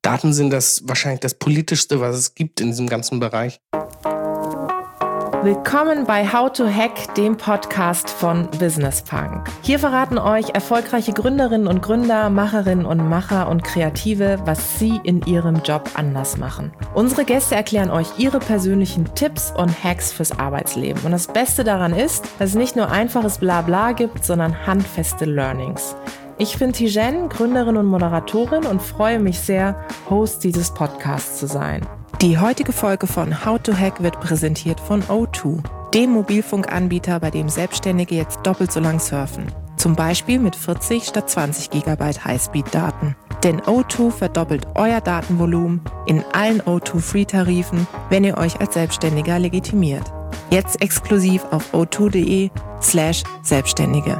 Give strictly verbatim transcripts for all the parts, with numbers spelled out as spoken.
Daten sind das wahrscheinlich das Politischste, was es gibt in diesem ganzen Bereich. Willkommen bei How to Hack, dem Podcast von Business Punk. Hier verraten euch erfolgreiche Gründerinnen und Gründer, Macherinnen und Macher und Kreative, was sie in ihrem Job anders machen. Unsere Gäste erklären euch ihre persönlichen Tipps und Hacks fürs Arbeitsleben. Und das Beste daran ist, dass es nicht nur einfaches Blabla gibt, sondern handfeste Learnings. Ich bin Tijen, Gründerin und Moderatorin und freue mich sehr, Host dieses Podcasts zu sein. Die heutige Folge von How to Hack wird präsentiert von O zwei, dem Mobilfunkanbieter, bei dem Selbstständige jetzt doppelt so lang surfen. Zum Beispiel mit vierzig statt zwanzig Gigabyte Highspeed-Daten. Denn O zwei verdoppelt euer Datenvolumen in allen O zwei Free-Tarifen, wenn ihr euch als Selbstständiger legitimiert. Jetzt exklusiv auf o zwei punkt de slash Selbstständige.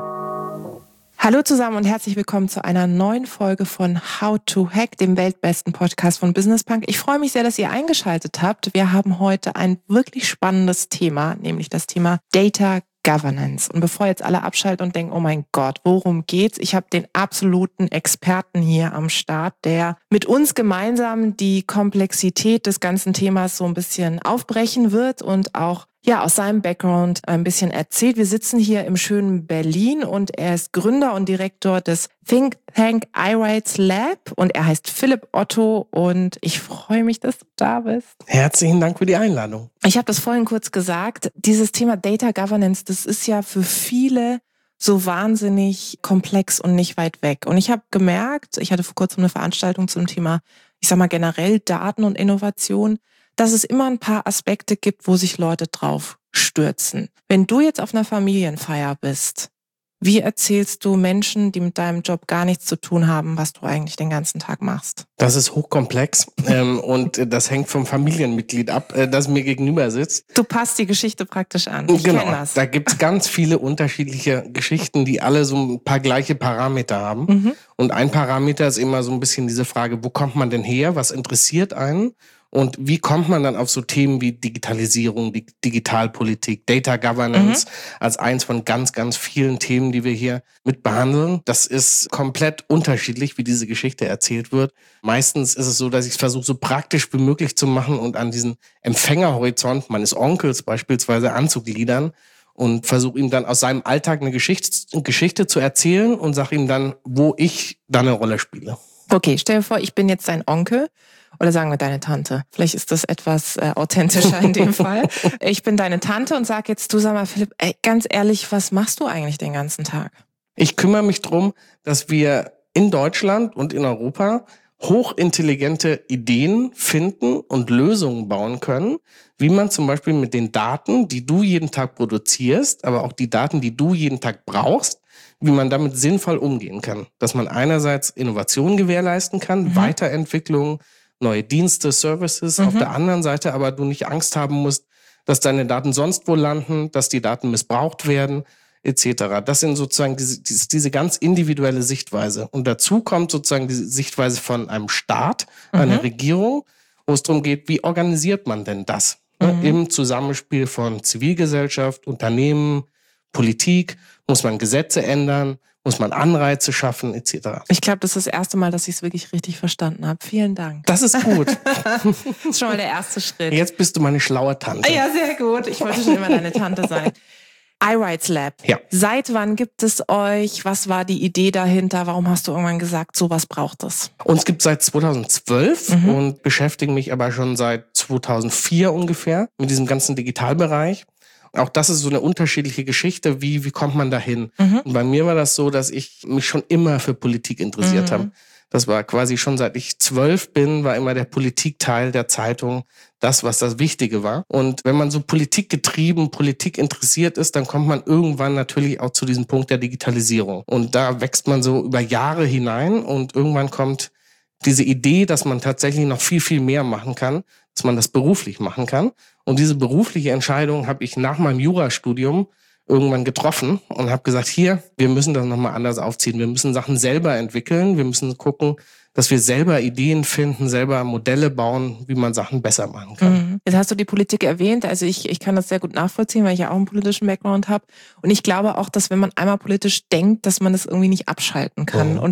Hallo zusammen und herzlich willkommen zu einer neuen Folge von How to Hack, dem weltbesten Podcast von Business Punk. Ich freue mich sehr, dass ihr eingeschaltet habt. Wir haben heute ein wirklich spannendes Thema, nämlich das Thema Data Governance. Und bevor jetzt alle abschalten und denken, oh mein Gott, worum geht's? Ich habe den absoluten Experten hier am Start, der mit uns gemeinsam die Komplexität des ganzen Themas so ein bisschen aufbrechen wird und auch ja, aus seinem Background ein bisschen erzählt. Wir sitzen hier im schönen Berlin und er ist Gründer und Direktor des Think Tank iRights Lab und er heißt Philipp Otto und ich freue mich, dass du da bist. Herzlichen Dank für die Einladung. Ich habe das vorhin kurz gesagt, dieses Thema Data Governance, das ist ja für viele so wahnsinnig komplex und nicht weit weg. Und ich habe gemerkt, ich hatte vor kurzem eine Veranstaltung zum Thema, ich sag mal generell Daten und Innovation, dass es immer ein paar Aspekte gibt, wo sich Leute drauf stürzen. Wenn du jetzt auf einer Familienfeier bist, wie erzählst du Menschen, die mit deinem Job gar nichts zu tun haben, was du eigentlich den ganzen Tag machst? Das ist hochkomplex ähm, und das hängt vom Familienmitglied ab, äh, das mir gegenüber sitzt. Du passt die Geschichte praktisch an. Ich genau, kenn das. Da gibt's ganz viele unterschiedliche Geschichten, die alle so ein paar gleiche Parameter haben. Mhm. Und ein Parameter ist immer so ein bisschen diese Frage, wo kommt man denn her, was interessiert einen? Und wie kommt man dann auf so Themen wie Digitalisierung, Digitalpolitik, Data Governance mhm. als eins von ganz, ganz vielen Themen, die wir hier mit behandeln? Das ist komplett unterschiedlich, wie diese Geschichte erzählt wird. Meistens ist es so, dass ich es versuche, so praktisch wie möglich zu machen und an diesen Empfängerhorizont meines Onkels beispielsweise anzugliedern und versuche ihm dann aus seinem Alltag eine Geschichte, Geschichte zu erzählen und sage ihm dann, wo ich da eine Rolle spiele. Okay, stell dir vor, ich bin jetzt dein Onkel. Oder sagen wir deine Tante. Vielleicht ist das etwas äh, authentischer in dem Fall. Ich bin deine Tante und sag jetzt, du sag mal, Philipp, ey, ganz ehrlich, was machst du eigentlich den ganzen Tag? Ich kümmere mich drum, dass wir in Deutschland und in Europa hochintelligente Ideen finden und Lösungen bauen können, wie man zum Beispiel mit den Daten, die du jeden Tag produzierst, aber auch die Daten, die du jeden Tag brauchst, wie man damit sinnvoll umgehen kann. Dass man einerseits Innovation gewährleisten kann, mhm. Weiterentwicklung, neue Dienste, Services, mhm. auf der anderen Seite aber du nicht Angst haben musst, dass deine Daten sonst wo landen, dass die Daten missbraucht werden, et cetera. Das sind sozusagen diese, diese ganz individuelle Sichtweise. Und dazu kommt sozusagen die Sichtweise von einem Staat, mhm. einer Regierung, wo es darum geht, wie organisiert man denn das? Mhm. Im Zusammenspiel von Zivilgesellschaft, Unternehmen, Politik, muss man Gesetze ändern, muss man Anreize schaffen, et cetera. Ich glaube, das ist das erste Mal, dass ich es wirklich richtig verstanden habe. Vielen Dank. Das ist gut. Das ist schon mal der erste Schritt. Jetzt bist du meine schlaue Tante. Ja, sehr gut. Ich wollte schon immer deine Tante sein. iRights Lab. Ja. Seit wann gibt es euch? Was war die Idee dahinter? Warum hast du irgendwann gesagt, sowas braucht es? Uns gibt es seit zweitausendzwölf mhm. und beschäftigen mich aber schon seit zweitausendvier ungefähr mit diesem ganzen Digitalbereich. Auch das ist so eine unterschiedliche Geschichte. Wie, wie kommt man dahin? Mhm. Und bei mir war das so, dass ich mich schon immer für Politik interessiert mhm. habe. Das war quasi schon seit ich zwölf bin, war immer der Politikteil der Zeitung das, was das Wichtige war. Und wenn man so politikgetrieben, Politik interessiert ist, dann kommt man irgendwann natürlich auch zu diesem Punkt der Digitalisierung. Und da wächst man so über Jahre hinein und irgendwann kommt diese Idee, dass man tatsächlich noch viel, viel mehr machen kann, dass man das beruflich machen kann. Und diese berufliche Entscheidung habe ich nach meinem Jurastudium irgendwann getroffen und habe gesagt, hier, wir müssen das nochmal anders aufziehen. Wir müssen Sachen selber entwickeln. Wir müssen gucken, dass wir selber Ideen finden, selber Modelle bauen, wie man Sachen besser machen kann. Jetzt hast du die Politik erwähnt. Also ich, ich kann das sehr gut nachvollziehen, weil ich ja auch einen politischen Background habe. Und ich glaube auch, dass wenn man einmal politisch denkt, dass man das irgendwie nicht abschalten kann. Mhm. Und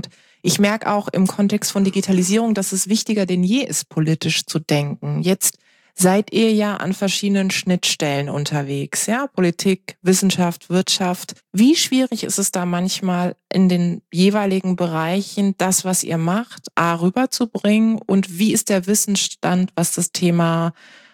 Ich merke auch im Kontext von Digitalisierung, dass es wichtiger denn je ist, politisch zu denken. Jetzt seid ihr ja an verschiedenen Schnittstellen unterwegs, ja? Politik, Wissenschaft, Wirtschaft. Wie schwierig ist es da manchmal in den jeweiligen Bereichen, das, was ihr macht, A, rüberzubringen? Und wie ist der Wissensstand, was das Thema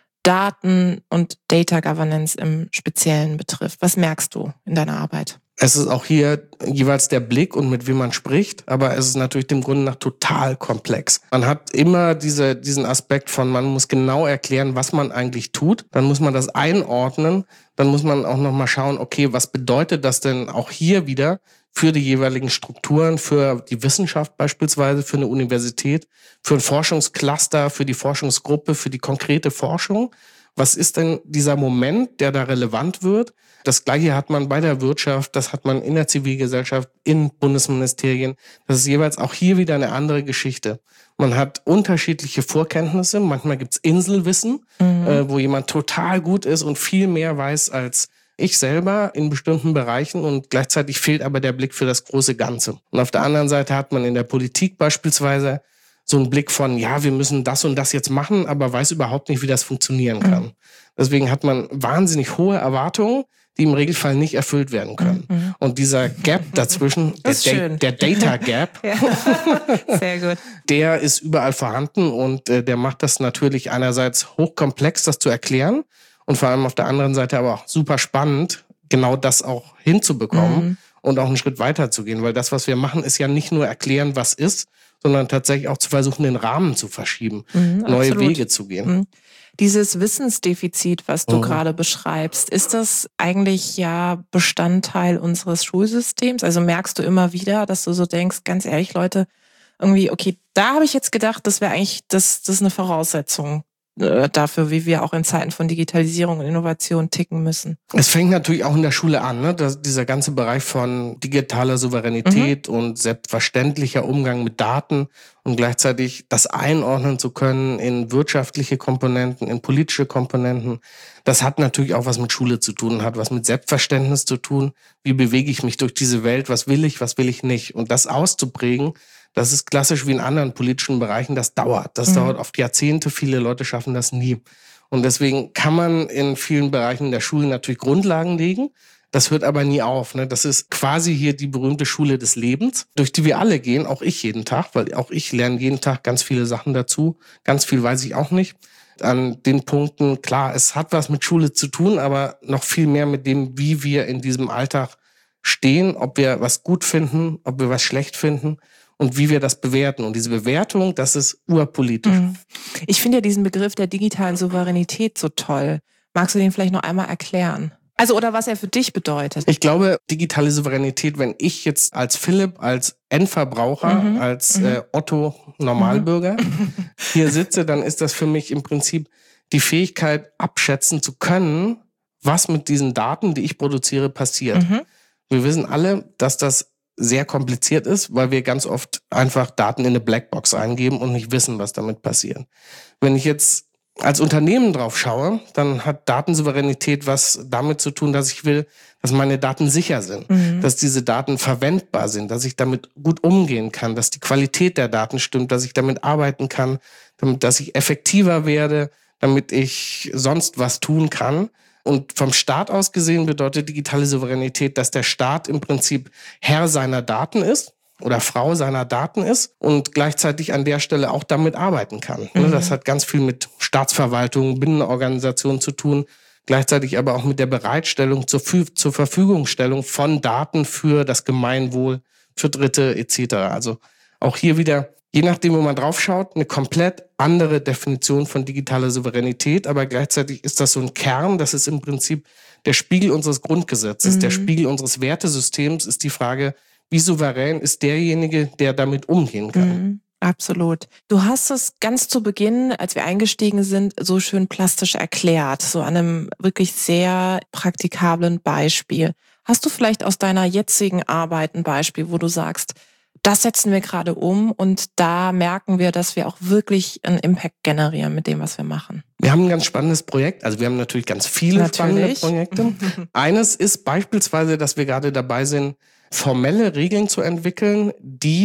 Daten und Data Governance im Speziellen betrifft? Was merkst du in deiner Arbeit? Es ist auch hier jeweils der Blick und mit wem man spricht, aber es ist natürlich dem Grunde nach total komplex. Man hat immer diese, diesen Aspekt von, man muss genau erklären, was man eigentlich tut. Dann muss man das einordnen. Dann muss man auch nochmal schauen, okay, was bedeutet das denn auch hier wieder für die jeweiligen Strukturen, für die Wissenschaft beispielsweise, für eine Universität, für ein Forschungscluster, für die Forschungsgruppe, für die konkrete Forschung. Was ist denn dieser Moment, der da relevant wird? Das Gleiche hat man bei der Wirtschaft, das hat man in der Zivilgesellschaft, in Bundesministerien. Das ist jeweils auch hier wieder eine andere Geschichte. Man hat unterschiedliche Vorkenntnisse. Manchmal gibt's Inselwissen, mhm. äh, wo jemand total gut ist und viel mehr weiß als ich selber in bestimmten Bereichen, und gleichzeitig fehlt aber der Blick für das große Ganze. Und auf der anderen Seite hat man in der Politik beispielsweise so einen Blick von, ja, wir müssen das und das jetzt machen, aber weiß überhaupt nicht, wie das funktionieren kann. Mhm. Deswegen hat man wahnsinnig hohe Erwartungen, die im Regelfall nicht erfüllt werden können. Mhm. Und dieser Gap dazwischen, der, da- der Data Gap, ja. Sehr gut. der ist überall vorhanden, und äh, der macht das natürlich einerseits hochkomplex, das zu erklären, und vor allem auf der anderen Seite aber auch super spannend, genau das auch hinzubekommen mhm. und auch einen Schritt weiter zu gehen. Weil das, was wir machen, ist ja nicht nur erklären, was ist, sondern tatsächlich auch zu versuchen, den Rahmen zu verschieben, mhm, neue absolut. Wege zu gehen. Mhm. Dieses Wissensdefizit, was du mhm. gerade beschreibst, ist das eigentlich ja Bestandteil unseres Schulsystems? Also merkst du immer wieder, dass du so denkst, ganz ehrlich, Leute, irgendwie, okay, da habe ich jetzt gedacht, das wäre eigentlich, das, das ist eine Voraussetzung dafür, wie wir auch in Zeiten von Digitalisierung und Innovation ticken müssen. Es fängt natürlich auch in der Schule an, ne? Das, dieser ganze Bereich von digitaler Souveränität mhm. und selbstverständlicher Umgang mit Daten und gleichzeitig das einordnen zu können in wirtschaftliche Komponenten, in politische Komponenten. Das hat natürlich auch was mit Schule zu tun, hat was mit Selbstverständnis zu tun. Wie bewege ich mich durch diese Welt? Was will ich, was will ich nicht? Und das auszuprägen, das ist klassisch wie in anderen politischen Bereichen, das dauert. Das mhm. dauert oft Jahrzehnte, viele Leute schaffen das nie. Und deswegen kann man in vielen Bereichen der Schule natürlich Grundlagen legen. Das hört aber nie auf. Ne? Das ist quasi hier die berühmte Schule des Lebens, durch die wir alle gehen, auch ich jeden Tag, weil auch ich lerne jeden Tag ganz viele Sachen dazu. Ganz viel weiß ich auch nicht. An den Punkten, klar, es hat was mit Schule zu tun, aber noch viel mehr mit dem, wie wir in diesem Alltag stehen, ob wir was gut finden, ob wir was schlecht finden und wie wir das bewerten. Und diese Bewertung, das ist urpolitisch. Ich finde ja diesen Begriff der digitalen Souveränität so toll. Magst du den vielleicht noch einmal erklären? Also, oder was er für dich bedeutet? Ich glaube, digitale Souveränität, wenn ich jetzt als Philipp, als Endverbraucher, mhm. als mhm. Äh, Otto Normalbürger mhm. hier sitze, dann ist das für mich im Prinzip die Fähigkeit, abschätzen zu können, was mit diesen Daten, die ich produziere, passiert. Mhm. Wir wissen alle, dass das sehr kompliziert ist, weil wir ganz oft einfach Daten in eine Blackbox eingeben und nicht wissen, was damit passiert. Wenn ich jetzt als Unternehmen drauf schaue, dann hat Datensouveränität was damit zu tun, dass ich will, dass meine Daten sicher sind, mhm. dass diese Daten verwendbar sind, dass ich damit gut umgehen kann, dass die Qualität der Daten stimmt, dass ich damit arbeiten kann, damit, dass ich effektiver werde, damit ich sonst was tun kann. Und vom Staat aus gesehen bedeutet digitale Souveränität, dass der Staat im Prinzip Herr seiner Daten ist oder Frau seiner Daten ist und gleichzeitig an der Stelle auch damit arbeiten kann. Mhm. Das hat ganz viel mit Staatsverwaltung, Binnenorganisationen zu tun, gleichzeitig aber auch mit der Bereitstellung zur, zur Verfügungstellung von Daten für das Gemeinwohl, für Dritte et cetera. Also auch hier wieder, je nachdem, wo man drauf schaut, eine komplett andere Definition von digitaler Souveränität, aber gleichzeitig ist das so ein Kern, das ist im Prinzip der Spiegel unseres Grundgesetzes, mhm. der Spiegel unseres Wertesystems, ist die Frage, wie souverän ist derjenige, der damit umgehen kann. Mhm. Absolut. Du hast es ganz zu Beginn, als wir eingestiegen sind, so schön plastisch erklärt, so an einem wirklich sehr praktikablen Beispiel. Hast du vielleicht aus deiner jetzigen Arbeit ein Beispiel, wo du sagst, das setzen wir gerade um und da merken wir, dass wir auch wirklich einen Impact generieren mit dem, was wir machen? Wir haben ein ganz spannendes Projekt. Also wir haben natürlich ganz viele natürlich. spannende Projekte. Eines ist beispielsweise, dass wir gerade dabei sind, formelle Regeln zu entwickeln, die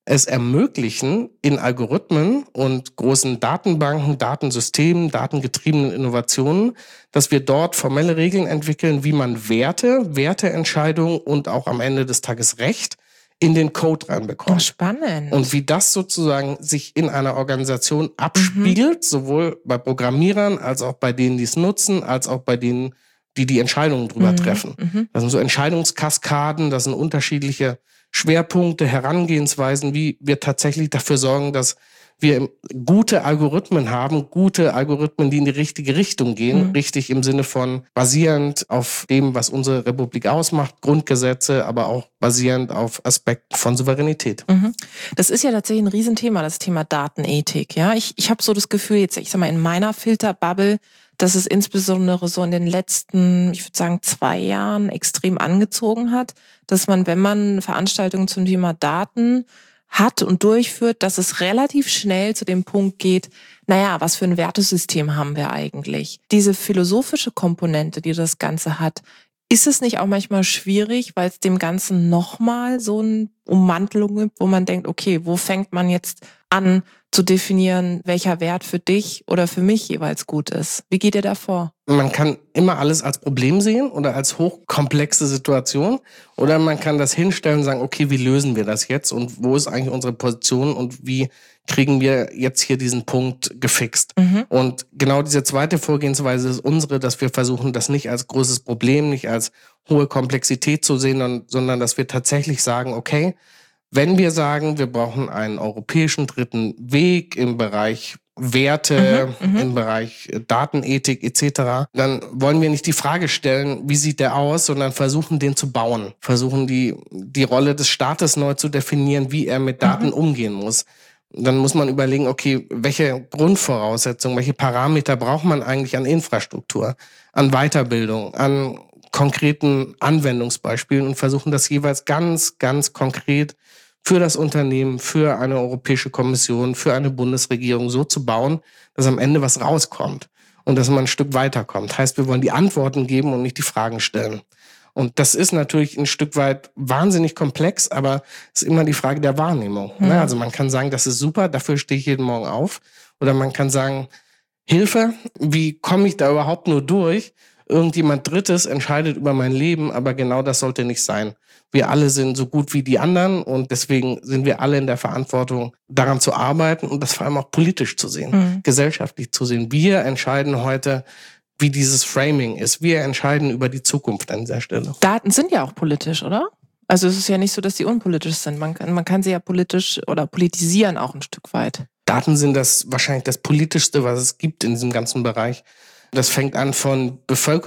es ermöglichen, in Algorithmen und großen Datenbanken, Datensystemen, datengetriebenen Innovationen, dass wir dort formelle Regeln entwickeln, wie man Werte, Werteentscheidungen und auch am Ende des Tages Recht in den Code reinbekommt. Spannend. Und wie das sozusagen sich in einer Organisation abspiegelt, mhm. sowohl bei Programmierern als auch bei denen, die es nutzen, als auch bei denen, die die Entscheidungen drüber mhm. treffen. Mhm. Das sind so Entscheidungskaskaden, das sind unterschiedliche Schwerpunkte, Herangehensweisen, wie wir tatsächlich dafür sorgen, dass wir gute Algorithmen haben, gute Algorithmen, die in die richtige Richtung gehen, mhm. richtig im Sinne von basierend auf dem, was unsere Republik ausmacht, Grundgesetze, aber auch basierend auf Aspekten von Souveränität. Mhm. Das ist ja tatsächlich ein Riesenthema, das Thema Datenethik. Ja, ich, ich habe so das Gefühl, jetzt, ich sag mal, in meiner Filterbubble, dass es insbesondere so in den letzten, ich würde sagen, zwei Jahren extrem angezogen hat, dass man, wenn man Veranstaltungen zum Thema Daten hat und durchführt, dass es relativ schnell zu dem Punkt geht, naja, was für ein Wertesystem haben wir eigentlich? Diese philosophische Komponente, die das Ganze hat, ist es nicht auch manchmal schwierig, weil es dem Ganzen nochmal so eine Ummantelung gibt, wo man denkt, okay, wo fängt man jetzt an zu definieren, welcher Wert für dich oder für mich jeweils gut ist? Wie geht ihr da vor? Man kann immer alles als Problem sehen oder als hochkomplexe Situation, oder man kann das hinstellen und sagen, okay, wie lösen wir das jetzt und wo ist eigentlich unsere Position und wie kriegen wir jetzt hier diesen Punkt gefixt? Mhm. Und genau diese zweite Vorgehensweise ist unsere, dass wir versuchen, das nicht als großes Problem, nicht als hohe Komplexität zu sehen, sondern dass wir tatsächlich sagen, okay, wenn wir sagen, wir brauchen einen europäischen dritten Weg im Bereich Werte, mhm, im Bereich Datenethik et cetera, dann wollen wir nicht die Frage stellen, wie sieht der aus, sondern versuchen, den zu bauen. Versuchen, die, die Rolle des Staates neu zu definieren, wie er mit Daten mhm. umgehen muss. Dann muss man überlegen, okay, welche Grundvoraussetzungen, welche Parameter braucht man eigentlich an Infrastruktur, an Weiterbildung, an konkreten Anwendungsbeispielen und versuchen das jeweils ganz, ganz konkret für das Unternehmen, für eine Europäische Kommission, für eine Bundesregierung so zu bauen, dass am Ende was rauskommt und dass man ein Stück weiterkommt. Heißt, wir wollen die Antworten geben und nicht die Fragen stellen. Und das ist natürlich ein Stück weit wahnsinnig komplex, aber es ist immer die Frage der Wahrnehmung. Mhm. Also man kann sagen, das ist super, dafür stehe ich jeden Morgen auf. Oder man kann sagen, Hilfe, wie komme ich da überhaupt nur durch? Irgendjemand Drittes entscheidet über mein Leben, aber genau das sollte nicht sein. Wir alle sind so gut wie die anderen und deswegen sind wir alle in der Verantwortung, daran zu arbeiten und das vor allem auch politisch zu sehen, mhm. gesellschaftlich zu sehen. Wir entscheiden heute, wie dieses Framing ist. Wir entscheiden über die Zukunft an dieser Stelle. Daten sind ja auch politisch, oder? Also es ist ja nicht so, dass sie unpolitisch sind. Man kann, man kann sie ja politisch oder politisieren auch ein Stück weit. Daten sind das wahrscheinlich das Politischste, was es gibt in diesem ganzen Bereich. Das fängt an von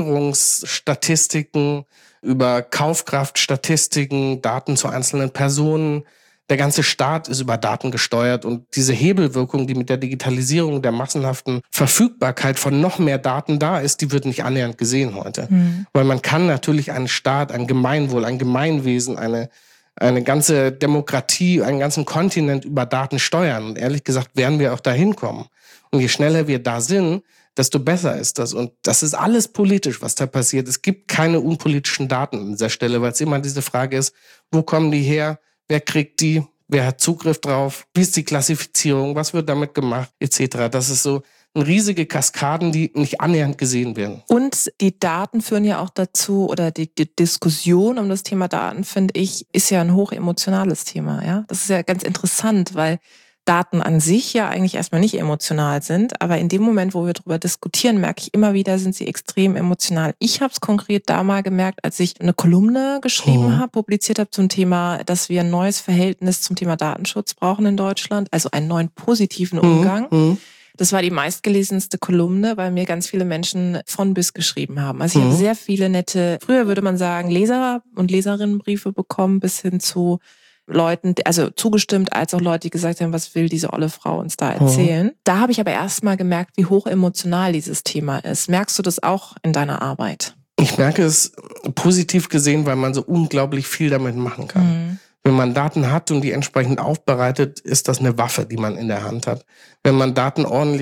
Bevölkerungsstatistiken über Kaufkraftstatistiken, Daten zu einzelnen Personen. Der ganze Staat ist über Daten gesteuert und diese Hebelwirkung, die mit der Digitalisierung, der massenhaften Verfügbarkeit von noch mehr Daten da ist, die wird nicht annähernd gesehen heute. Mhm. Weil man kann natürlich einen Staat, ein Gemeinwohl, ein Gemeinwesen, eine eine ganze Demokratie, einen ganzen Kontinent über Daten steuern. Und ehrlich gesagt werden wir auch dahin kommen. Und je schneller wir da sind, desto besser ist das. Und das ist alles politisch, was da passiert. Es gibt keine unpolitischen Daten an dieser Stelle, weil es immer diese Frage ist, wo kommen die her, wer kriegt die, wer hat Zugriff drauf, wie ist die Klassifizierung, was wird damit gemacht, et cetera. Das ist so riesige Kaskaden, die nicht annähernd gesehen werden. Und die Daten führen ja auch dazu, oder die, die Diskussion um das Thema Daten, finde ich, ist ja ein hochemotionales Thema. Ja, das ist ja ganz interessant, weil Daten an sich ja eigentlich erstmal nicht emotional sind, aber in dem Moment, wo wir darüber diskutieren, merke ich immer wieder, sind sie extrem emotional. Ich habe es konkret da mal gemerkt, als ich eine Kolumne geschrieben mhm. habe, publiziert habe zum Thema, dass wir ein neues Verhältnis zum Thema Datenschutz brauchen in Deutschland, also einen neuen positiven Umgang. Mhm. Das war die meistgelesenste Kolumne, weil mir ganz viele Menschen von bis geschrieben haben. Also ich mhm. habe sehr viele nette, früher würde man sagen, Leser- und Leserinnenbriefe bekommen, bis hin zu Leuten, also zugestimmt, als auch Leute, die gesagt haben, was will diese olle Frau uns da erzählen. Mhm. Da habe ich aber erst mal gemerkt, wie hoch emotional dieses Thema ist. Merkst du das auch in deiner Arbeit? Ich merke es positiv gesehen, weil man so unglaublich viel damit machen kann. Mhm. Wenn man Daten hat und die entsprechend aufbereitet, ist das eine Waffe, die man in der Hand hat. Wenn man Daten ordentlich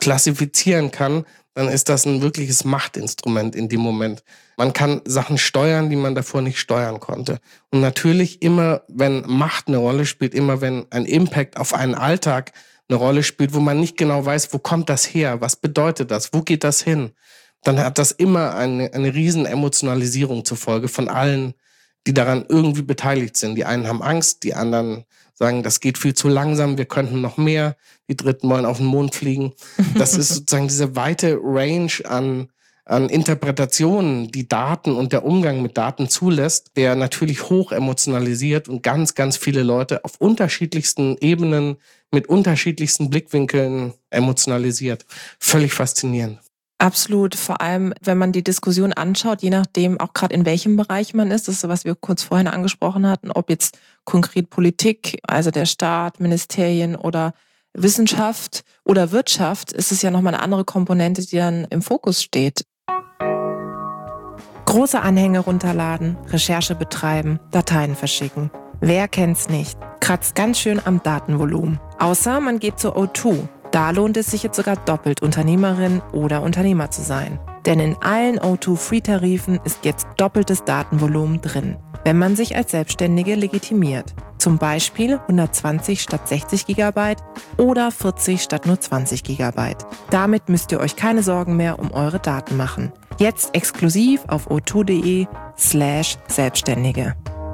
klassifizieren kann, dann ist das ein wirkliches Machtinstrument in dem Moment. Man kann Sachen steuern, die man davor nicht steuern konnte. Und natürlich immer, wenn Macht eine Rolle spielt, immer wenn ein Impact auf einen Alltag eine Rolle spielt, wo man nicht genau weiß, wo kommt das her, was bedeutet das, wo geht das hin, dann hat das immer eine, eine riesen Emotionalisierung zur Folge von allen, die daran irgendwie beteiligt sind. Die einen haben Angst, die anderen sagen, das geht viel zu langsam, wir könnten noch mehr, die Dritten wollen auf den Mond fliegen. Das ist sozusagen diese weite Range an, an Interpretationen, die Daten und der Umgang mit Daten zulässt, der natürlich hoch emotionalisiert und ganz, ganz viele Leute auf unterschiedlichsten Ebenen mit unterschiedlichsten Blickwinkeln emotionalisiert. Völlig faszinierend. Absolut. Vor allem, wenn man die Diskussion anschaut, je nachdem auch gerade in welchem Bereich man ist, das ist, was wir kurz vorhin angesprochen hatten, ob jetzt konkret Politik, also der Staat, Ministerien oder Wissenschaft oder Wirtschaft, ist es ja nochmal eine andere Komponente, die dann im Fokus steht. Große Anhänge runterladen, Recherche betreiben, Dateien verschicken. Wer kennt's nicht? Kratzt ganz schön am Datenvolumen. Außer man geht zur O zwei. Da lohnt es sich jetzt sogar doppelt, Unternehmerin oder Unternehmer zu sein. Denn in allen O zwei Free-Tarifen ist jetzt doppeltes Datenvolumen drin, wenn man sich als Selbstständige legitimiert. Zum Beispiel hundertzwanzig statt sechzig Gigabyte oder vierzig statt nur zwanzig Gigabyte. Damit müsst ihr euch keine Sorgen mehr um eure Daten machen. Jetzt exklusiv auf o zwei punkt de slash Selbstständige.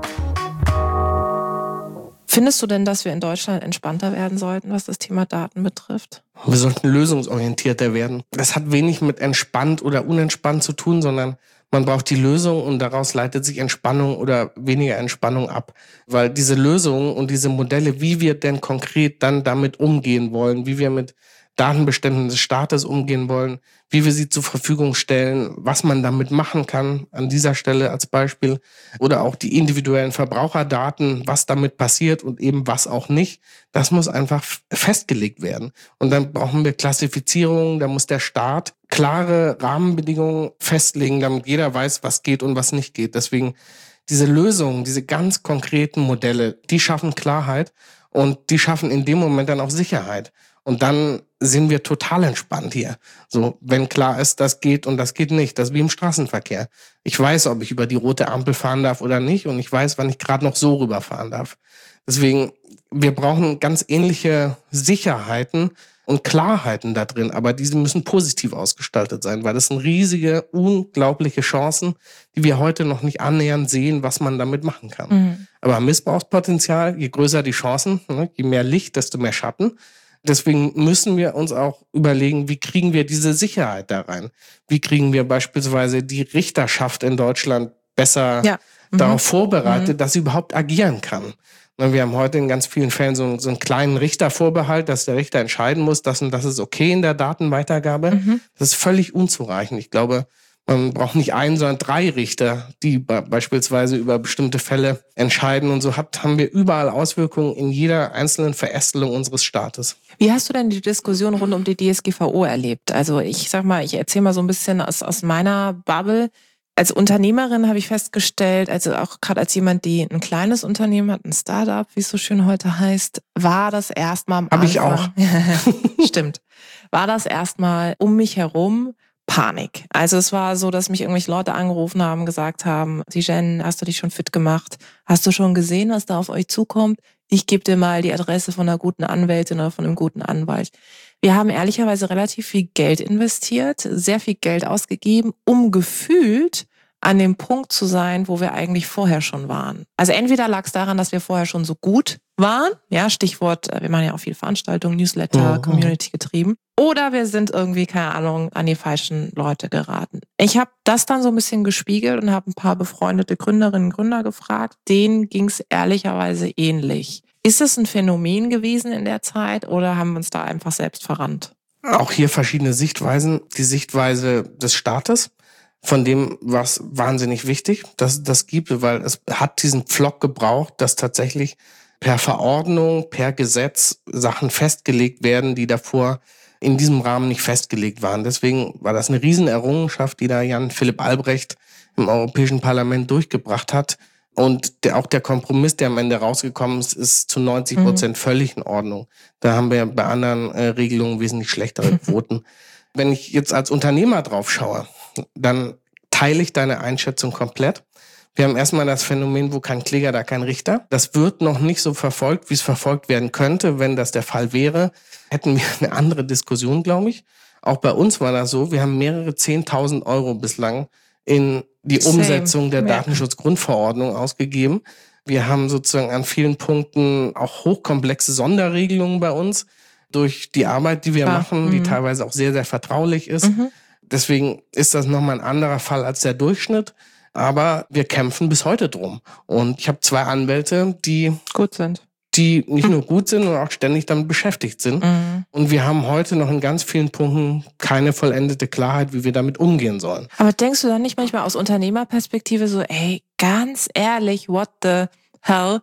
Findest du denn, dass wir in Deutschland entspannter werden sollten, was das Thema Daten betrifft? Wir sollten lösungsorientierter werden. Das hat wenig mit entspannt oder unentspannt zu tun, sondern man braucht die Lösung und daraus leitet sich Entspannung oder weniger Entspannung ab. Weil diese Lösungen und diese Modelle, wie wir denn konkret dann damit umgehen wollen, wie wir mit Datenbeständen des Staates umgehen wollen, wie wir sie zur Verfügung stellen, was man damit machen kann, an dieser Stelle als Beispiel, oder auch die individuellen Verbraucherdaten, was damit passiert und eben was auch nicht, das muss einfach festgelegt werden. Und dann brauchen wir Klassifizierungen, da muss der Staat klare Rahmenbedingungen festlegen, damit jeder weiß, was geht und was nicht geht. Deswegen diese Lösungen, diese ganz konkreten Modelle, die schaffen Klarheit und die schaffen in dem Moment dann auch Sicherheit. Und dann sind wir total entspannt hier. So, wenn klar ist, das geht und das geht nicht. Das ist wie im Straßenverkehr. Ich weiß, ob ich über die rote Ampel fahren darf oder nicht. Und ich weiß, wann ich gerade noch so rüberfahren darf. Deswegen, wir brauchen ganz ähnliche Sicherheiten und Klarheiten da drin. Aber diese müssen positiv ausgestaltet sein, weil das sind riesige, unglaubliche Chancen, die wir heute noch nicht annähernd sehen, was man damit machen kann. Mhm. Aber Missbrauchspotenzial, je größer die Chancen, je mehr Licht, desto mehr Schatten. Deswegen müssen wir uns auch überlegen, wie kriegen wir diese Sicherheit da rein? Wie kriegen wir beispielsweise die Richterschaft in Deutschland besser ja. mhm. darauf vorbereitet, mhm. dass sie überhaupt agieren kann? Wir haben heute in ganz vielen Fällen so, so einen kleinen Richtervorbehalt, dass der Richter entscheiden muss, dass und das ist okay in der Datenweitergabe. Mhm. Das ist völlig unzureichend. Ich glaube, man braucht nicht einen, sondern drei Richter, die beispielsweise über bestimmte Fälle entscheiden. Und so hat, haben wir überall Auswirkungen in jeder einzelnen Verästelung unseres Staates. Wie hast du denn die Diskussion rund um die D S G V O erlebt? Also ich sag mal, ich erzähle mal so ein bisschen aus, aus meiner Bubble. Als Unternehmerin habe ich festgestellt, also auch gerade als jemand, die ein kleines Unternehmen hat, ein Startup, wie es so schön heute heißt, war das erstmal am Anfang. Habe ich auch. Stimmt. War das erstmal um mich herum Panik. Also es war so, dass mich irgendwelche Leute angerufen haben, gesagt haben, Tijen, hast du dich schon fit gemacht? Hast du schon gesehen, was da auf euch zukommt? Ich gebe dir mal die Adresse von einer guten Anwältin oder von einem guten Anwalt. Wir haben ehrlicherweise relativ viel Geld investiert, sehr viel Geld ausgegeben, um gefühlt an dem Punkt zu sein, wo wir eigentlich vorher schon waren. Also entweder lag es daran, dass wir vorher schon so gut waren, ja, Stichwort, wir machen ja auch viele Veranstaltungen, Newsletter, mhm. Community getrieben, oder wir sind irgendwie, keine Ahnung, an die falschen Leute geraten. Ich habe das dann so ein bisschen gespiegelt und habe ein paar befreundete Gründerinnen und Gründer gefragt, denen ging es ehrlicherweise ähnlich. Ist es ein Phänomen gewesen in der Zeit oder haben wir uns da einfach selbst verrannt? Auch hier verschiedene Sichtweisen. Die Sichtweise des Staates, von dem war es wahnsinnig wichtig, dass es das gibt, weil es hat diesen Pflock gebraucht, dass tatsächlich per Verordnung, per Gesetz Sachen festgelegt werden, die davor in diesem Rahmen nicht festgelegt waren. Deswegen war das eine Riesenerrungenschaft, die da Jan Philipp Albrecht im Europäischen Parlament durchgebracht hat, Und der, auch der Kompromiss, der am Ende rausgekommen ist, ist zu neunzig Prozent mhm. völlig in Ordnung. Da haben wir bei anderen äh, Regelungen wesentlich schlechtere Quoten. Wenn ich jetzt als Unternehmer drauf schaue, dann teile ich deine Einschätzung komplett. Wir haben erstmal das Phänomen, wo kein Kläger, da kein Richter. Das wird noch nicht so verfolgt, wie es verfolgt werden könnte. Wenn das der Fall wäre, hätten wir eine andere Diskussion, glaube ich. Auch bei uns war das so, wir haben mehrere zehntausend Euro bislang in die Same. Umsetzung der ja. Datenschutzgrundverordnung ausgegeben. Wir haben sozusagen an vielen Punkten auch hochkomplexe Sonderregelungen bei uns durch die Arbeit, die wir ja. machen, die mhm. teilweise auch sehr, sehr vertraulich ist. Mhm. Deswegen ist das nochmal ein anderer Fall als der Durchschnitt. Aber wir kämpfen bis heute drum. Und ich habe zwei Anwälte, die gut sind. die nicht nur gut sind, sondern auch ständig damit beschäftigt sind. Mhm. Und wir haben heute noch in ganz vielen Punkten keine vollendete Klarheit, wie wir damit umgehen sollen. Aber denkst du dann nicht manchmal aus Unternehmerperspektive so, ey, ganz ehrlich, what the hell?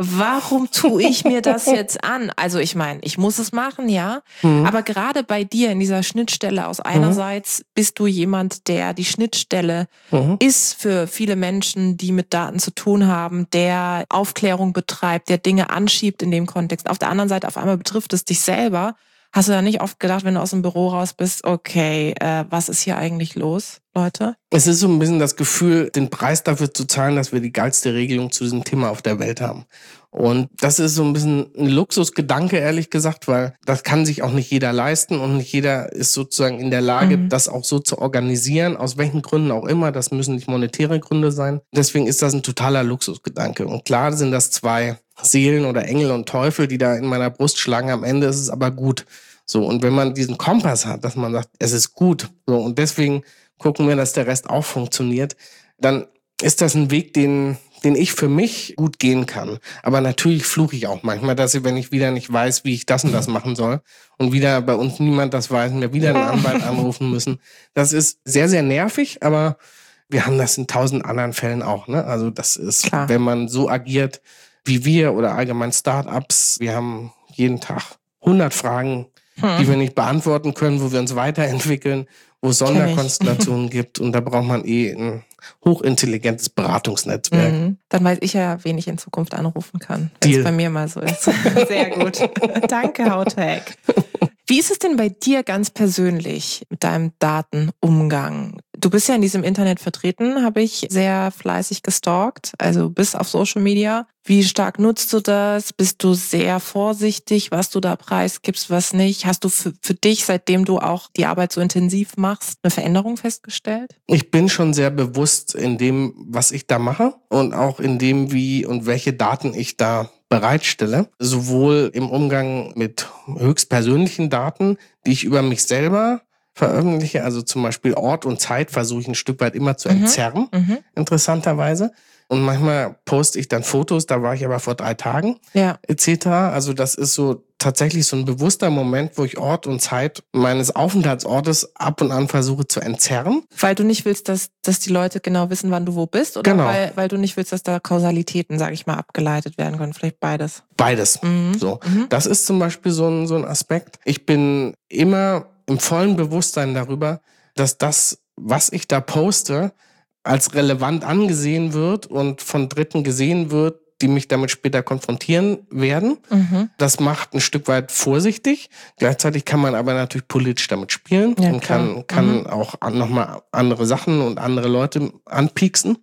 Warum tue ich mir das jetzt an? Also ich meine, ich muss es machen, ja. Mhm. Aber gerade bei dir in dieser Schnittstelle aus einerseits mhm. bist du jemand, der die Schnittstelle mhm. ist für viele Menschen, die mit Daten zu tun haben, der Aufklärung betreibt, der Dinge anschiebt in dem Kontext. Auf der anderen Seite auf einmal betrifft es dich selber. Hast du da nicht oft gedacht, wenn du aus dem Büro raus bist, okay, äh, was ist hier eigentlich los, Leute? Es ist so ein bisschen das Gefühl, den Preis dafür zu zahlen, dass wir die geilste Regelung zu diesem Thema auf der Welt haben. Und das ist so ein bisschen ein Luxusgedanke, ehrlich gesagt, weil das kann sich auch nicht jeder leisten und nicht jeder ist sozusagen in der Lage, mhm. das auch so zu organisieren, aus welchen Gründen auch immer. Das müssen nicht monetäre Gründe sein. Deswegen ist das ein totaler Luxusgedanke. Und klar sind das zwei Seelen oder Engel und Teufel, die da in meiner Brust schlagen. Am Ende ist es aber gut. So, und wenn man diesen Kompass hat, dass man sagt, es ist gut, so, und deswegen gucken wir, dass der Rest auch funktioniert, dann ist das ein Weg, den, den ich für mich gut gehen kann. Aber natürlich fluche ich auch manchmal, dass ich, wenn ich wieder nicht weiß, wie ich das und das machen soll und wieder bei uns niemand das weiß und wir wieder einen Anwalt anrufen müssen. Das ist sehr, sehr nervig, aber wir haben das in tausend anderen Fällen auch, ne? Also das ist, klar, wenn man so agiert wie wir oder allgemein Startups, wir haben jeden Tag hundert Fragen, hm. die wir nicht beantworten können, wo wir uns weiterentwickeln, wo es Sonderkonstellationen gibt, und da braucht man eh ein hochintelligentes Beratungsnetzwerk. Mhm. Dann weiß ich ja, wen ich in Zukunft anrufen kann, wenn es bei mir mal so ist. Sehr gut. Danke, Howtech. Wie ist es denn bei dir ganz persönlich mit deinem Datenumgang? Du bist ja in diesem Internet vertreten, habe ich sehr fleißig gestalkt, also bis auf Social Media. Wie stark nutzt du das? Bist du sehr vorsichtig, was du da preisgibst, was nicht? Hast du für, für dich, seitdem du auch die Arbeit so intensiv machst, eine Veränderung festgestellt? Ich bin schon sehr bewusst in dem, was ich da mache und auch in dem, wie und welche Daten ich da bereitstelle, sowohl im Umgang mit höchstpersönlichen Daten, die ich über mich selber veröffentliche, also zum Beispiel Ort und Zeit versuche ich ein Stück weit immer zu entzerren, mhm. interessanterweise. Und manchmal poste ich dann Fotos, da war ich aber vor drei Tagen, ja. et cetera. Also das ist so tatsächlich so ein bewusster Moment, wo ich Ort und Zeit meines Aufenthaltsortes ab und an versuche zu entzerren. Weil du nicht willst, dass, dass die Leute genau wissen, wann du wo bist? Oder genau. weil, weil du nicht willst, dass da Kausalitäten, sage ich mal, abgeleitet werden können? Vielleicht beides. Beides. Mhm. So. Mhm. Das ist zum Beispiel so ein, so ein Aspekt. Ich bin immer im vollen Bewusstsein darüber, dass das, was ich da poste, als relevant angesehen wird und von Dritten gesehen wird, die mich damit später konfrontieren werden. Mhm. Das macht ein Stück weit vorsichtig. Gleichzeitig kann man aber natürlich politisch damit spielen ja, und kann, kann mhm. auch nochmal andere Sachen und andere Leute anpieksen.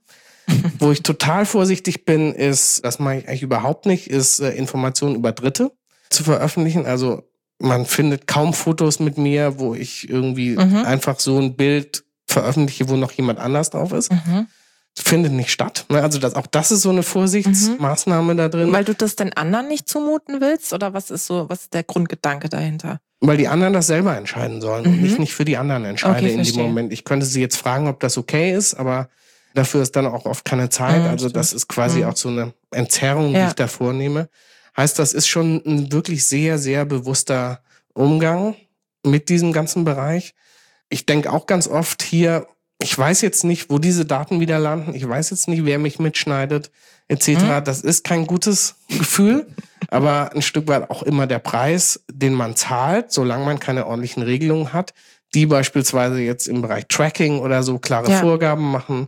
Wo ich total vorsichtig bin, ist, das mache ich eigentlich überhaupt nicht, ist äh, Informationen über Dritte zu veröffentlichen. Also man findet kaum Fotos mit mir, wo ich irgendwie mhm. einfach so ein Bild veröffentliche, wo noch jemand anders drauf ist. Mhm. Findet nicht statt. Also das, auch das ist so eine Vorsichtsmaßnahme mhm. da drin. Weil du das den anderen nicht zumuten willst? Oder was ist so, was ist der Grundgedanke dahinter? Weil die anderen das selber entscheiden sollen mhm. und ich nicht für die anderen entscheide okay, in dem Moment. Ich könnte sie jetzt fragen, ob das okay ist, aber dafür ist dann auch oft keine Zeit. Mhm, also das ist quasi mhm. auch so eine Entzerrung, die ja. ich da vornehme. Heißt, das ist schon ein wirklich sehr, sehr bewusster Umgang mit diesem ganzen Bereich. Ich denke auch ganz oft hier, ich weiß jetzt nicht, wo diese Daten wieder landen. Ich weiß jetzt nicht, wer mich mitschneidet, et cetera. Mhm. Das ist kein gutes Gefühl, aber ein Stück weit auch immer der Preis, den man zahlt, solange man keine ordentlichen Regelungen hat, die beispielsweise jetzt im Bereich Tracking oder so klare ja. Vorgaben machen,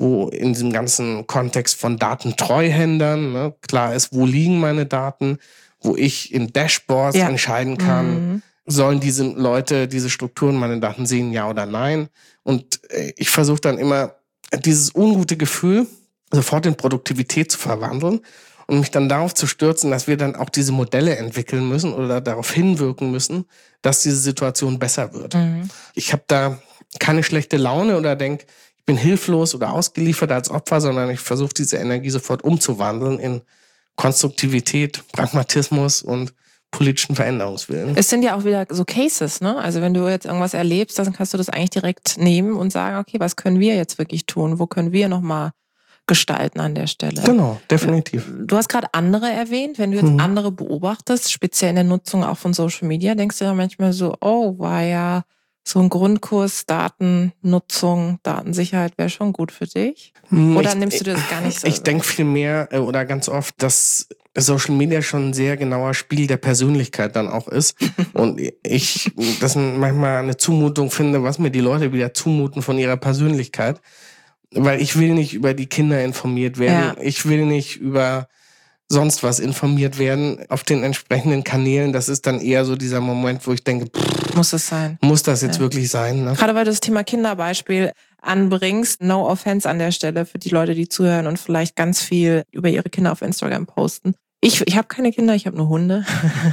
wo in diesem ganzen Kontext von Datentreuhändern, ne, klar ist, wo liegen meine Daten, wo ich in Dashboards ja. entscheiden kann, mhm. sollen diese Leute, diese Strukturen meine Daten sehen, ja oder nein. Und ich versuche dann immer, dieses ungute Gefühl sofort in Produktivität zu verwandeln und mich dann darauf zu stürzen, dass wir dann auch diese Modelle entwickeln müssen oder darauf hinwirken müssen, dass diese Situation besser wird. Mhm. Ich habe da keine schlechte Laune oder denke, ich bin hilflos oder ausgeliefert als Opfer, sondern ich versuche diese Energie sofort umzuwandeln in Konstruktivität, Pragmatismus und politischen Veränderungswillen. Es sind ja auch wieder so Cases, ne? Also wenn du jetzt irgendwas erlebst, dann kannst du das eigentlich direkt nehmen und sagen, okay, was können wir jetzt wirklich tun? Wo können wir nochmal gestalten an der Stelle? Genau, definitiv. Du hast gerade andere erwähnt. Wenn du jetzt mhm. andere beobachtest, speziell in der Nutzung auch von Social Media, denkst du ja manchmal so, oh, war ja so ein Grundkurs Datennutzung, Datensicherheit wäre schon gut für dich? Oder ich, nimmst du das gar nicht so? Ich denke viel mehr oder ganz oft, dass Social Media schon ein sehr genauer Spiel der Persönlichkeit dann auch ist. Und ich das manchmal eine Zumutung finde, was mir die Leute wieder zumuten von ihrer Persönlichkeit. Weil ich will nicht über die Kinder informiert werden. Ja. Ich will nicht über sonst was informiert werden auf den entsprechenden Kanälen. Das ist dann eher so dieser Moment, wo ich denke, pff, muss es sein? Muss das jetzt ja. wirklich sein? Ne? Gerade weil du das Thema Kinderbeispiel anbringst, no offense an der Stelle für die Leute, die zuhören und vielleicht ganz viel über ihre Kinder auf Instagram posten. Ich, ich habe keine Kinder, ich habe nur Hunde.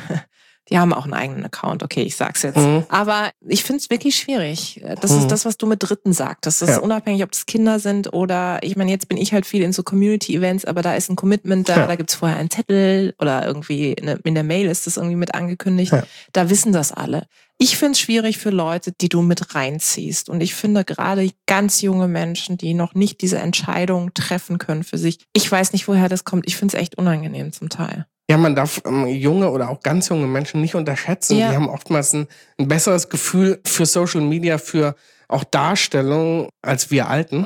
Die haben auch einen eigenen Account, okay, ich sag's jetzt. Mhm. Aber ich finde es wirklich schwierig. Das mhm. ist das, was du mit Dritten sagtest. Das ja. ist unabhängig, ob das Kinder sind oder, ich meine, jetzt bin ich halt viel in so Community-Events, aber da ist ein Commitment da, ja. da gibt's vorher einen Zettel oder irgendwie in der Mail ist das irgendwie mit angekündigt. Ja. Da wissen das alle. Ich finde es schwierig für Leute, die du mit reinziehst. Und ich finde gerade ganz junge Menschen, die noch nicht diese Entscheidung treffen können für sich. Ich weiß nicht, woher das kommt. Ich finde es echt unangenehm zum Teil. Ja, man darf ähm, junge oder auch ganz junge Menschen nicht unterschätzen. Ja. Die haben oftmals ein, ein besseres Gefühl für Social Media, für auch Darstellung als wir Alten.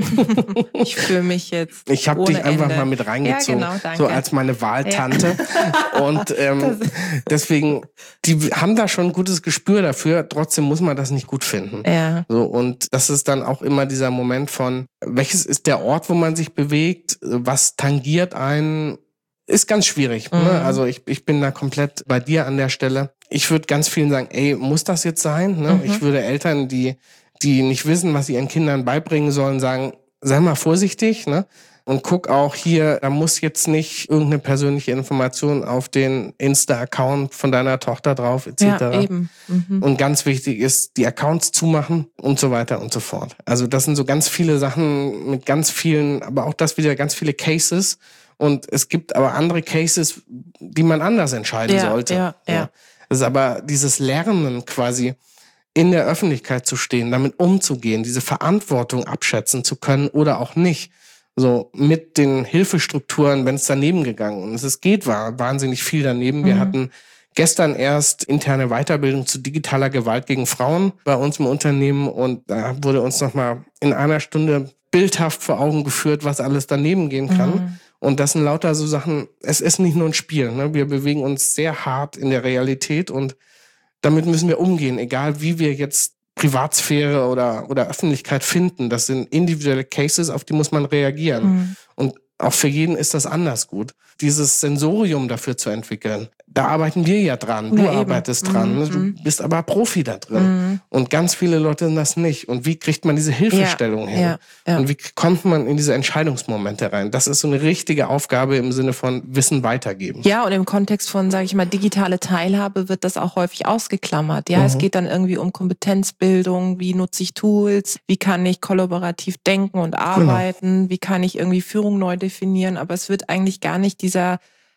Ich fühle mich jetzt Ich habe dich einfach Ende. mal mit reingezogen, ja, genau, danke. so als meine Wahltante. Ja. Und ähm, deswegen, die haben da schon ein gutes Gespür dafür. Trotzdem muss man das nicht gut finden. Ja. So, und das ist dann auch immer dieser Moment von, welches ist der Ort, wo man sich bewegt? Was tangiert einen? Ist ganz schwierig. Mhm. Ne? Also ich, ich bin da komplett bei dir an der Stelle. Ich würde ganz vielen sagen, ey, muss das jetzt sein? Ne? Mhm. Ich würde Eltern, die die nicht wissen, was sie ihren Kindern beibringen sollen, sagen, sei mal vorsichtig, ne? Und guck auch hier, da muss jetzt nicht irgendeine persönliche Information auf den Insta-Account von deiner Tochter drauf, et cetera. Ja, eben. Mhm. Und ganz wichtig ist, die Accounts zumachen und so weiter und so fort. Also das sind so ganz viele Sachen mit ganz vielen, aber auch das wieder ganz viele Cases. Und es gibt aber andere Cases, die man anders entscheiden ja, sollte. Ja, ja. Ja. Das ist aber dieses Lernen quasi, in der Öffentlichkeit zu stehen, damit umzugehen, diese Verantwortung abschätzen zu können oder auch nicht. So mit den Hilfestrukturen, wenn es daneben gegangen ist. Es geht war wahnsinnig viel daneben. Wir mhm. hatten gestern erst interne Weiterbildung zu digitaler Gewalt gegen Frauen bei uns im Unternehmen und da wurde uns nochmal in einer Stunde bildhaft vor Augen geführt, was alles daneben gehen kann. Mhm. Und das sind lauter so Sachen, es ist nicht nur ein Spiel. Ne? Wir bewegen uns sehr hart in der Realität und damit müssen wir umgehen, egal wie wir jetzt Privatsphäre oder, oder Öffentlichkeit finden. Das sind individuelle Cases, auf die muss man reagieren. Mhm. Und auch für jeden ist das anders gut. Dieses Sensorium dafür zu entwickeln, da arbeiten wir ja dran. Du ja, arbeitest eben. dran. Mhm. Du bist aber Profi da drin. Mhm. Und ganz viele Leute sind das nicht. Und wie kriegt man diese Hilfestellung ja, hin? Ja, ja. Und wie kommt man in diese Entscheidungsmomente rein? Das ist so eine richtige Aufgabe im Sinne von Wissen weitergeben. Ja, und im Kontext von, sage ich mal, digitale Teilhabe wird das auch häufig ausgeklammert. Ja, mhm. es geht dann irgendwie um Kompetenzbildung. Wie nutze ich Tools? Wie kann ich kollaborativ denken und arbeiten? Genau. Wie kann ich irgendwie Führung neu definieren? Aber es wird eigentlich gar nicht dieser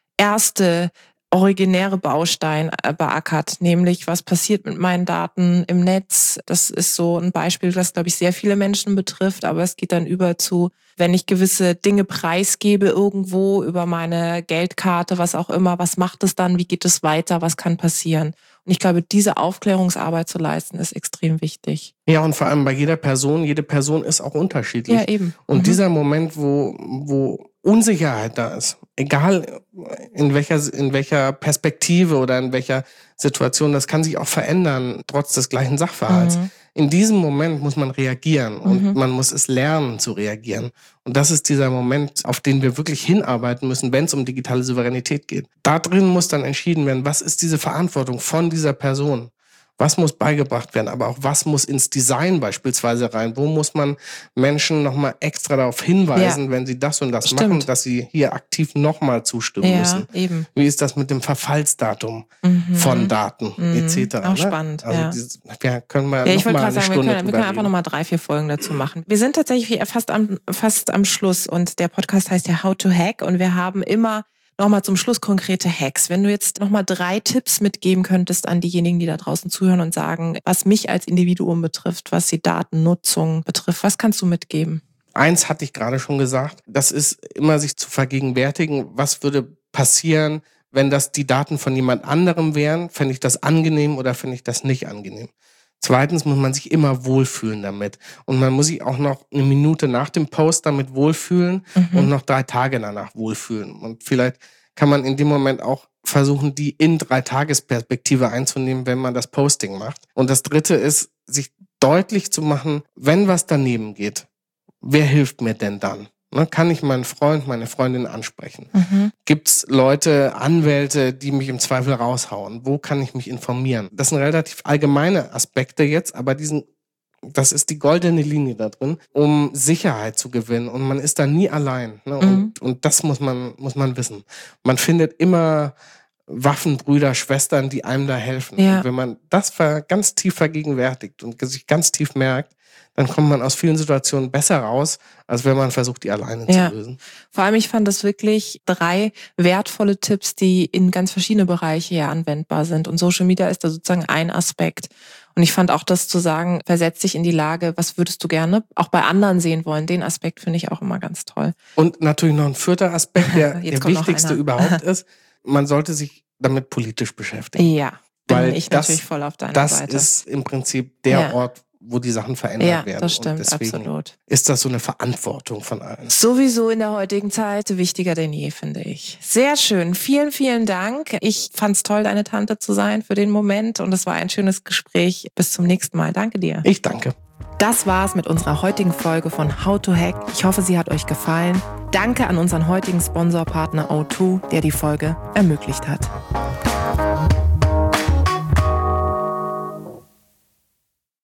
erste originäre Baustein beackert, nämlich was passiert mit meinen Daten im Netz. Das ist so ein Beispiel, das, glaube ich, sehr viele Menschen betrifft, aber es geht dann über zu, wenn ich gewisse Dinge preisgebe irgendwo über meine Geldkarte, was auch immer, was macht es dann, wie geht es weiter, was kann passieren? Und ich glaube, diese Aufklärungsarbeit zu leisten, ist extrem wichtig. Ja, und vor allem bei jeder Person, jede Person ist auch unterschiedlich. Ja, eben. Und mhm. dieser Moment, wo, wo Unsicherheit da ist, egal in welcher, in welcher Perspektive oder in welcher Situation, das kann sich auch verändern, trotz des gleichen Sachverhalts. Mhm. in diesem Moment muss man reagieren und Mhm. man muss es lernen zu reagieren. Und das ist dieser Moment, auf den wir wirklich hinarbeiten müssen, wenn es um digitale Souveränität geht. Da drin muss dann entschieden werden, was ist diese Verantwortung von dieser Person? Was muss beigebracht werden, aber auch was muss ins Design beispielsweise rein? Wo muss man Menschen nochmal extra darauf hinweisen, Ja. wenn sie das und das Stimmt. machen, dass sie hier aktiv nochmal zustimmen Ja, müssen? eben. Wie ist das mit dem Verfallsdatum Mhm. von Daten Mhm. et cetera? Auch ne? spannend, Also ja. dieses, ja, können wir Ja, ich noch wollte mal gerade eine sagen, wir Stunde können, wir drüber können einfach reden. nochmal drei, vier Folgen dazu machen. Wir sind tatsächlich fast am, fast am Schluss und der Podcast heißt ja How to Hack und wir haben immer nochmal zum Schluss konkrete Hacks. Wenn du jetzt nochmal drei Tipps mitgeben könntest an diejenigen, die da draußen zuhören und sagen, was mich als Individuum betrifft, was die Datennutzung betrifft, was kannst du mitgeben? Eins hatte ich gerade schon gesagt, das ist immer sich zu vergegenwärtigen, was würde passieren, wenn das die Daten von jemand anderem wären, fände ich das angenehm oder fände ich das nicht angenehm. Zweitens muss man sich immer wohlfühlen damit. Und man muss sich auch noch eine Minute nach dem Post damit wohlfühlen Mhm. und noch drei Tage danach wohlfühlen. Und vielleicht kann man in dem Moment auch versuchen, die in drei Tagesperspektive einzunehmen, wenn man das Posting macht. Und das Dritte ist, sich deutlich zu machen, wenn was daneben geht, wer hilft mir denn dann? Ne, kann ich meinen Freund, meine Freundin ansprechen? Mhm. Gibt's Leute, Anwälte, die mich im Zweifel raushauen? Wo kann ich mich informieren? Das sind relativ allgemeine Aspekte jetzt, aber diesen, das ist die goldene Linie da drin, um Sicherheit zu gewinnen. Und man ist da nie allein. Ne? Mhm. Und, und das muss man, muss man wissen. Man findet immer Waffenbrüder, Schwestern, die einem da helfen. Ja. Und wenn man das ver, ganz tief vergegenwärtigt und sich ganz tief merkt, dann kommt man aus vielen Situationen besser raus, als wenn man versucht, die alleine Ja. zu lösen. Vor allem, ich fand das wirklich drei wertvolle Tipps, die in ganz verschiedene Bereiche ja anwendbar sind. Und Social Media ist da sozusagen ein Aspekt. Und ich fand auch das zu sagen, versetz dich in die Lage, was würdest du gerne auch bei anderen sehen wollen. Den Aspekt finde ich auch immer ganz toll. Und natürlich noch ein vierter Aspekt, der Jetzt der kommt noch wichtigste einer. überhaupt ist, man sollte sich damit politisch beschäftigen. Ja, bin Weil ich das- natürlich voll auf deiner Das Seite. ist im Prinzip der Ja. Ort, wo die Sachen verändert ja, werden. das stimmt, Und deswegen absolut. ist das so eine Verantwortung von allen. Sowieso in der heutigen Zeit wichtiger denn je, finde ich. Sehr schön. Vielen, vielen Dank. Ich fand's toll, deine Tante zu sein für den Moment und es war ein schönes Gespräch. Bis zum nächsten Mal. Danke dir. Ich danke. Das war's mit unserer heutigen Folge von How to Hack. Ich hoffe, sie hat euch gefallen. Danke an unseren heutigen Sponsorpartner O zwei, der die Folge ermöglicht hat.